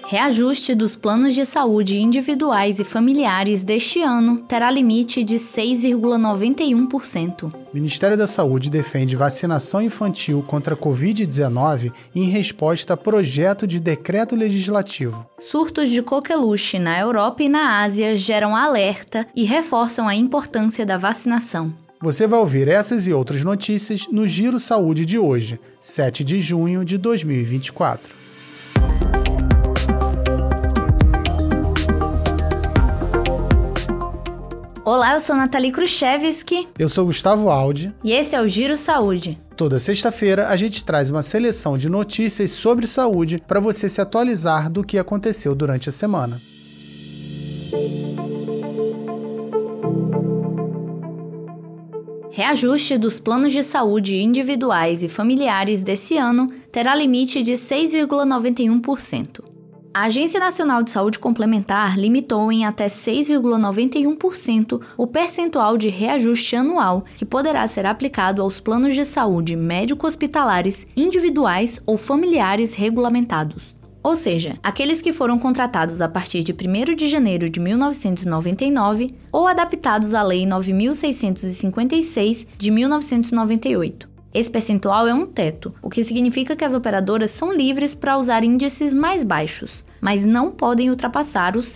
Reajuste dos planos de saúde individuais e familiares deste ano terá limite de 6,91%. O Ministério da Saúde defende vacinação infantil contra a Covid-19 em resposta a projeto de decreto legislativo. Surtos de coqueluche na Europa e na Ásia geram alerta e reforçam a importância da vacinação. Você vai ouvir essas e outras notícias no Giro Saúde de hoje, 7 de junho de 2024. Olá, eu sou Nathalie Kruszewski. Eu sou Gustavo Aldi. E esse é o Giro Saúde. Toda sexta-feira a gente traz uma seleção de notícias sobre saúde para você se atualizar do que aconteceu durante a semana. Reajuste dos planos de saúde individuais e familiares desse ano terá limite de 6,91%. A Agência Nacional de Saúde Complementar limitou em até 6,91% o percentual de reajuste anual que poderá ser aplicado aos planos de saúde médico-hospitalares individuais ou familiares regulamentados. Ou seja, aqueles que foram contratados a partir de 1º de janeiro de 1999 ou adaptados à Lei 9.656 de 1998. Esse percentual é um teto, o que significa que as operadoras são livres para usar índices mais baixos, mas não podem ultrapassar os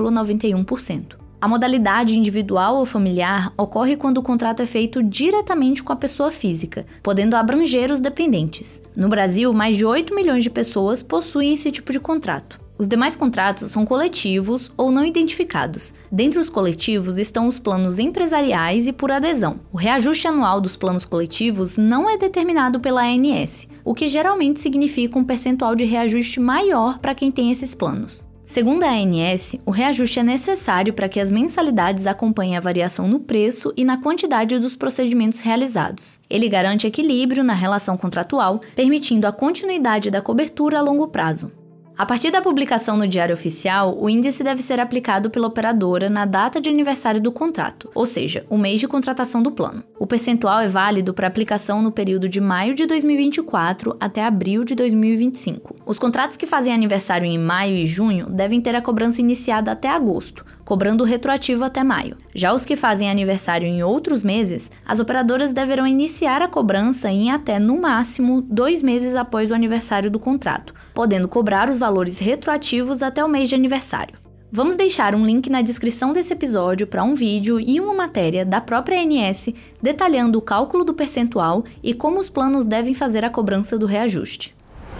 6,91%. A modalidade individual ou familiar ocorre quando o contrato é feito diretamente com a pessoa física, podendo abranger os dependentes. No Brasil, mais de 8 milhões de pessoas possuem esse tipo de contrato. Os demais contratos são coletivos ou não identificados. Dentre os coletivos estão os planos empresariais e por adesão. O reajuste anual dos planos coletivos não é determinado pela ANS, o que geralmente significa um percentual de reajuste maior para quem tem esses planos. Segundo a ANS, o reajuste é necessário para que as mensalidades acompanhem a variação no preço e na quantidade dos procedimentos realizados. Ele garante equilíbrio na relação contratual, permitindo a continuidade da cobertura a longo prazo. A partir da publicação no Diário Oficial, o índice deve ser aplicado pela operadora na data de aniversário do contrato, ou seja, o mês de contratação do plano. O percentual é válido para aplicação no período de maio de 2024 até abril de 2025. Os contratos que fazem aniversário em maio e junho devem ter a cobrança iniciada até agosto, cobrando o retroativo até maio. Já os que fazem aniversário em outros meses, as operadoras deverão iniciar a cobrança em até, no máximo, 2 meses após o aniversário do contrato, podendo cobrar os valores retroativos até o mês de aniversário. Vamos deixar um link na descrição desse episódio para um vídeo e uma matéria da própria ANS detalhando o cálculo do percentual e como os planos devem fazer a cobrança do reajuste.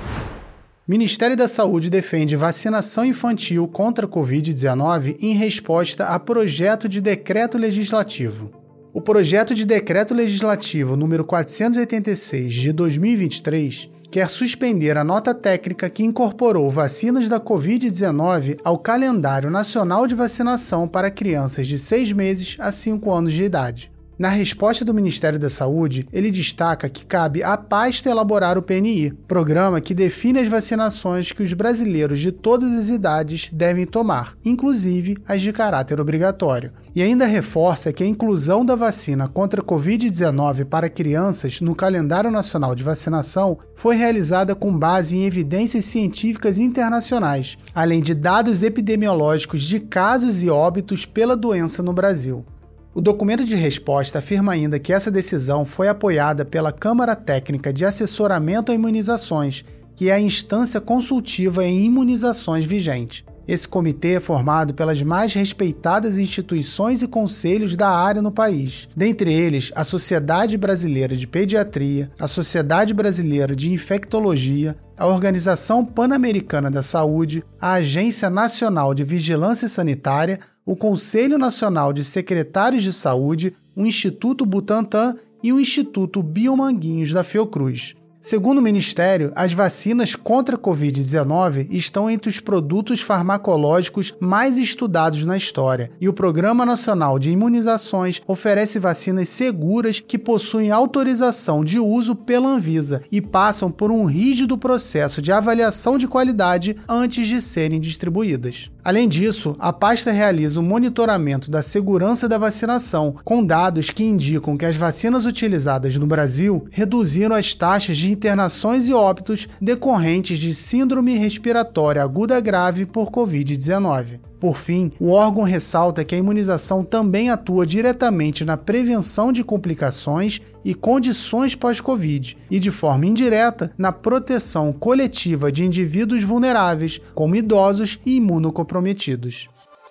Ministério da Saúde defende vacinação infantil contra a Covid-19 em resposta a projeto de decreto legislativo. O projeto de decreto legislativo número 486 de 2023 quer suspender a nota técnica que incorporou vacinas da Covid-19 ao calendário nacional de vacinação para crianças de 6 meses a 5 anos de idade. Na resposta do Ministério da Saúde, ele destaca que cabe à pasta elaborar o PNI, programa que define as vacinações que os brasileiros de todas as idades devem tomar, inclusive as de caráter obrigatório. E ainda reforça que a inclusão da vacina contra a Covid-19 para crianças no calendário nacional de vacinação foi realizada com base em evidências científicas internacionais, além de dados epidemiológicos de casos e óbitos pela doença no Brasil. O documento de resposta afirma ainda que essa decisão foi apoiada pela Câmara Técnica de Assessoramento a Imunizações, que é a instância consultiva em imunizações vigente. Esse comitê é formado pelas mais respeitadas instituições e conselhos da área no país, dentre eles a Sociedade Brasileira de Pediatria, a Sociedade Brasileira de Infectologia, a Organização Pan-Americana da Saúde, a Agência Nacional de Vigilância Sanitária, o Conselho Nacional de Secretários de Saúde, o Instituto Butantan e o Instituto Biomanguinhos da Fiocruz. Segundo o Ministério, as vacinas contra a Covid-19 estão entre os produtos farmacológicos mais estudados na história, e o Programa Nacional de Imunizações oferece vacinas seguras que possuem autorização de uso pela Anvisa e passam por um rígido processo de avaliação de qualidade antes de serem distribuídas. Além disso, a pasta realiza o monitoramento da segurança da vacinação, com dados que indicam que as vacinas utilizadas no Brasil reduziram as taxas de internações e óbitos decorrentes de síndrome respiratória aguda grave por Covid-19. Por fim, o órgão ressalta que a imunização também atua diretamente na prevenção de complicações e condições pós-Covid e, de forma indireta, na proteção coletiva de indivíduos vulneráveis, como idosos e imunocomprometidos.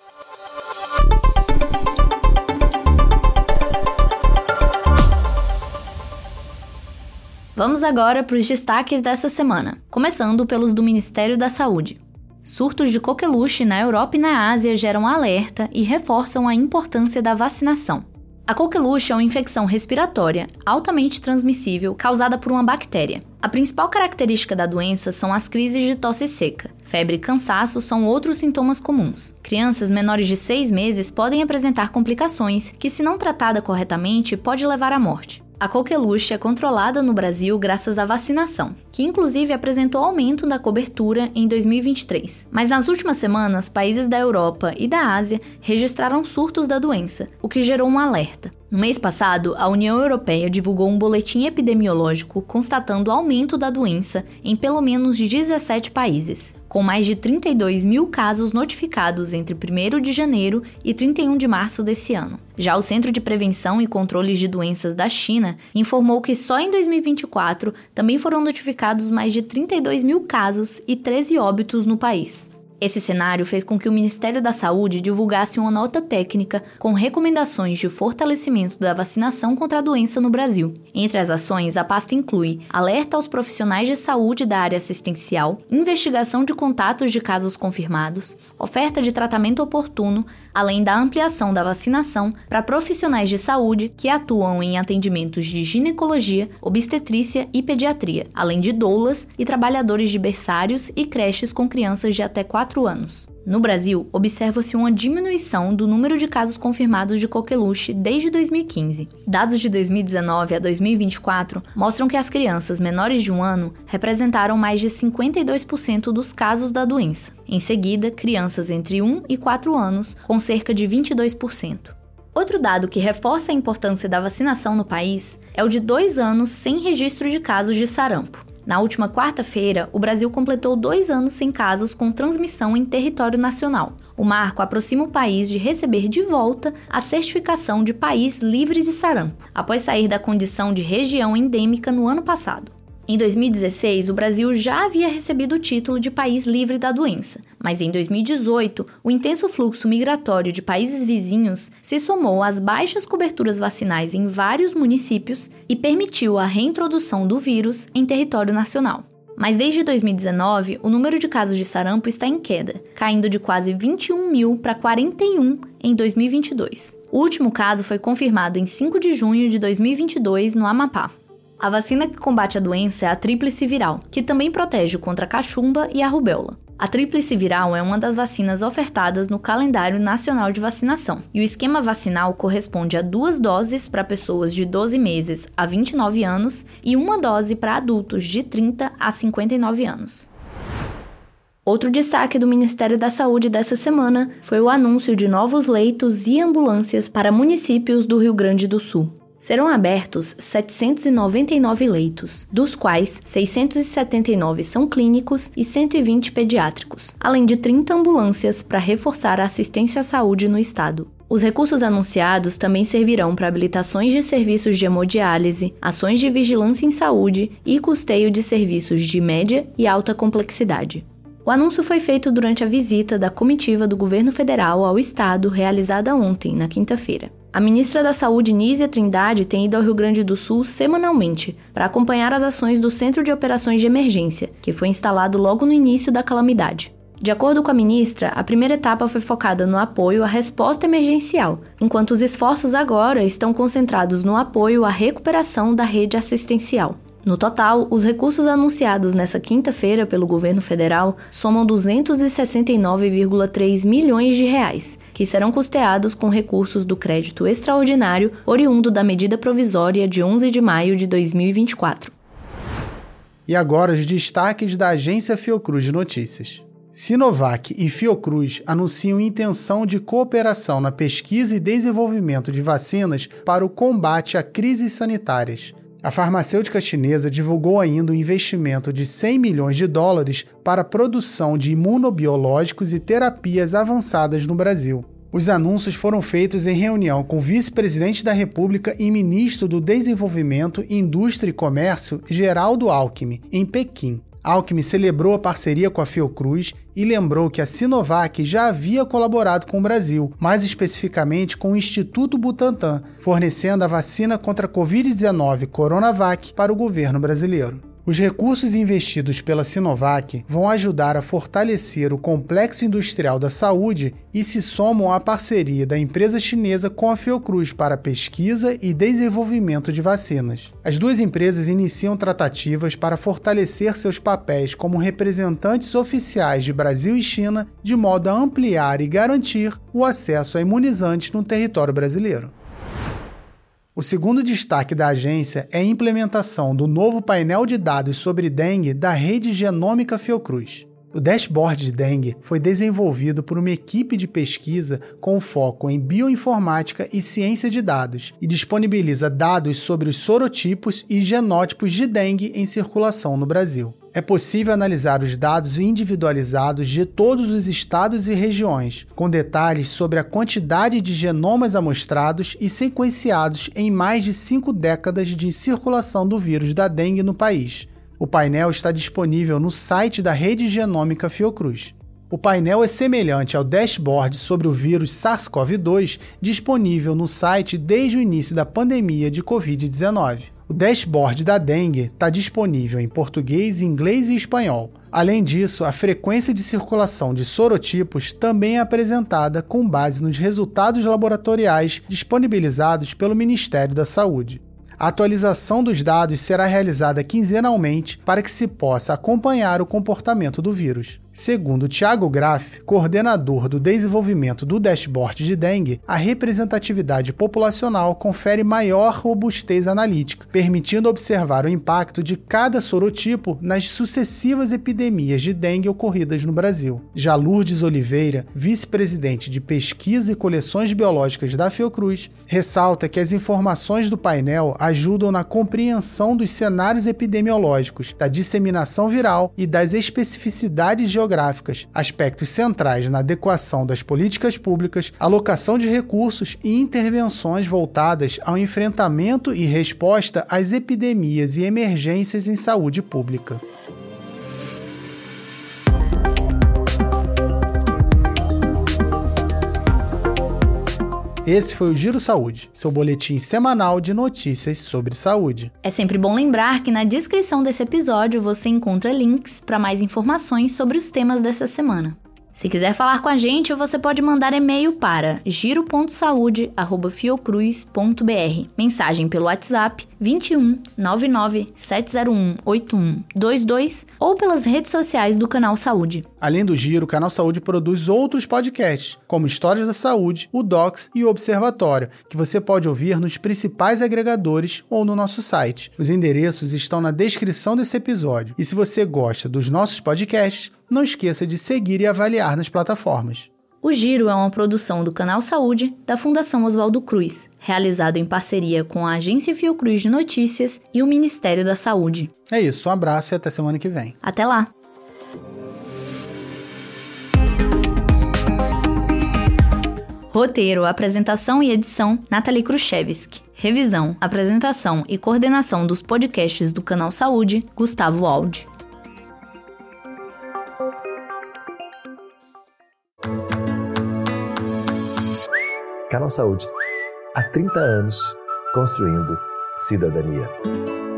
Vamos agora para os destaques dessa semana, começando pelos do Ministério da Saúde. Surtos de coqueluche na Europa e na Ásia geram alerta e reforçam a importância da vacinação. A coqueluche é uma infecção respiratória altamente transmissível causada por uma bactéria. A principal característica da doença são as crises de tosse seca. Febre e cansaço são outros sintomas comuns. Crianças menores de 6 meses podem apresentar complicações que, se não tratada corretamente, pode levar à morte. A coqueluche é controlada no Brasil graças à vacinação, que inclusive apresentou aumento da cobertura em 2023. Mas nas últimas semanas, países da Europa e da Ásia registraram surtos da doença, o que gerou um alerta. No mês passado, a União Europeia divulgou um boletim epidemiológico constatando o aumento da doença em pelo menos 17 países, com mais de 32 mil casos notificados entre 1º de janeiro e 31 de março desse ano. Já o Centro de Prevenção e Controle de Doenças da China informou que só em 2024 também foram notificados mais de 32 mil casos e 13 óbitos no país. Esse cenário fez com que o Ministério da Saúde divulgasse uma nota técnica com recomendações de fortalecimento da vacinação contra a doença no Brasil. Entre as ações, a pasta inclui alerta aos profissionais de saúde da área assistencial, investigação de contatos de casos confirmados, oferta de tratamento oportuno, além da ampliação da vacinação para profissionais de saúde que atuam em atendimentos de ginecologia, obstetrícia e pediatria, além de doulas e trabalhadores de berçários e creches com crianças de até 4 anos. No Brasil, observa-se uma diminuição do número de casos confirmados de coqueluche desde 2015. Dados de 2019 a 2024 mostram que as crianças menores de 1 ano representaram mais de 52% dos casos da doença. Em seguida, crianças entre 1 e 4 anos, com cerca de 22%. Outro dado que reforça a importância da vacinação no país é o de 2 anos sem registro de casos de sarampo. Na última quarta-feira, o Brasil completou 2 anos sem casos com transmissão em território nacional. O marco aproxima o país de receber de volta a certificação de país livre de sarampo, após sair da condição de região endêmica no ano passado. Em 2016, o Brasil já havia recebido o título de país livre da doença, mas em 2018, o intenso fluxo migratório de países vizinhos se somou às baixas coberturas vacinais em vários municípios e permitiu a reintrodução do vírus em território nacional. Mas desde 2019, o número de casos de sarampo está em queda, caindo de quase 21 mil para 41 em 2022. O último caso foi confirmado em 5 de junho de 2022 no Amapá. A vacina que combate a doença é a tríplice viral, que também protege contra a cachumba e a rubéola. A tríplice viral é uma das vacinas ofertadas no calendário nacional de vacinação, e o esquema vacinal corresponde a 2 doses para pessoas de 12 meses a 29 anos e 1 dose para adultos de 30 a 59 anos. Outro destaque do Ministério da Saúde dessa semana foi o anúncio de novos leitos e ambulâncias para municípios do Rio Grande do Sul. Serão abertos 799 leitos, dos quais 679 são clínicos e 120 pediátricos, além de 30 ambulâncias para reforçar a assistência à saúde no estado. Os recursos anunciados também servirão para habilitações de serviços de hemodiálise, ações de vigilância em saúde e custeio de serviços de média e alta complexidade. O anúncio foi feito durante a visita da comitiva do governo federal ao estado realizada ontem, na quinta-feira. A ministra da Saúde, Nízia Trindade, tem ido ao Rio Grande do Sul semanalmente para acompanhar as ações do Centro de Operações de Emergência, que foi instalado logo no início da calamidade. De acordo com a ministra, a primeira etapa foi focada no apoio à resposta emergencial, enquanto os esforços agora estão concentrados no apoio à recuperação da rede assistencial. No total, os recursos anunciados nesta quinta-feira pelo governo federal somam 269,3 milhões de reais, que serão custeados com recursos do crédito extraordinário oriundo da medida provisória de 11 de maio de 2024. E agora os destaques da Agência Fiocruz de Notícias. Sinovac e Fiocruz anunciam intenção de cooperação na pesquisa e desenvolvimento de vacinas para o combate a crises sanitárias. A farmacêutica chinesa divulgou ainda um investimento de $100 milhões para a produção de imunobiológicos e terapias avançadas no Brasil. Os anúncios foram feitos em reunião com o vice-presidente da República e ministro do Desenvolvimento, Indústria e Comércio, Geraldo Alckmin, em Pequim. Alckmin celebrou a parceria com a Fiocruz e lembrou que a Sinovac já havia colaborado com o Brasil, mais especificamente com o Instituto Butantan, fornecendo a vacina contra a Covid-19 Coronavac para o governo brasileiro. Os recursos investidos pela Sinovac vão ajudar a fortalecer o complexo industrial da saúde e se somam à parceria da empresa chinesa com a Fiocruz para pesquisa e desenvolvimento de vacinas. As duas empresas iniciam tratativas para fortalecer seus papéis como representantes oficiais de Brasil e China, de modo a ampliar e garantir o acesso a imunizantes no território brasileiro. O segundo destaque da agência é a implementação do novo painel de dados sobre dengue da rede genômica Fiocruz. O dashboard de dengue foi desenvolvido por uma equipe de pesquisa com foco em bioinformática e ciência de dados e disponibiliza dados sobre os sorotipos e genótipos de dengue em circulação no Brasil. É possível analisar os dados individualizados de todos os estados e regiões, com detalhes sobre a quantidade de genomas amostrados e sequenciados em mais de 5 décadas de circulação do vírus da dengue no país. O painel está disponível no site da Rede Genômica Fiocruz. O painel é semelhante ao dashboard sobre o vírus SARS-CoV-2 disponível no site desde o início da pandemia de Covid-19. O dashboard da dengue está disponível em português, inglês e espanhol. Além disso, a frequência de circulação de sorotipos também é apresentada com base nos resultados laboratoriais disponibilizados pelo Ministério da Saúde. A atualização dos dados será realizada quinzenalmente para que se possa acompanhar o comportamento do vírus. Segundo Thiago Graff, coordenador do desenvolvimento do dashboard de dengue, a representatividade populacional confere maior robustez analítica, permitindo observar o impacto de cada sorotipo nas sucessivas epidemias de dengue ocorridas no Brasil. Já Lourdes Oliveira, vice-presidente de Pesquisa e Coleções Biológicas da Fiocruz, ressalta que as informações do painel ajudam na compreensão dos cenários epidemiológicos, da disseminação viral e das especificidades geográficas, aspectos centrais na adequação das políticas públicas, alocação de recursos e intervenções voltadas ao enfrentamento e resposta às epidemias e emergências em saúde pública. Esse foi o Giro Saúde, seu boletim semanal de notícias sobre saúde. É sempre bom lembrar que na descrição desse episódio você encontra links para mais informações sobre os temas dessa semana. Se quiser falar com a gente, você pode mandar e-mail para giro.saude@fiocruz.br. Mensagem pelo WhatsApp 21 99 701 8122 ou pelas redes sociais do Canal Saúde. Além do Giro, o Canal Saúde produz outros podcasts, como Histórias da Saúde, o Docs e o Observatório, que você pode ouvir nos principais agregadores ou no nosso site. Os endereços estão na descrição desse episódio. E se você gosta dos nossos podcasts, não esqueça de seguir e avaliar nas plataformas. O Giro é uma produção do Canal Saúde, da Fundação Oswaldo Cruz, realizado em parceria com a Agência Fiocruz de Notícias e o Ministério da Saúde. É isso, um abraço e até semana que vem. Até lá! Roteiro, apresentação e edição, Nathalie Kruszewski. Revisão, apresentação e coordenação dos podcasts do Canal Saúde, Gustavo Aldi. Canal Saúde. Há 30 anos, construindo cidadania.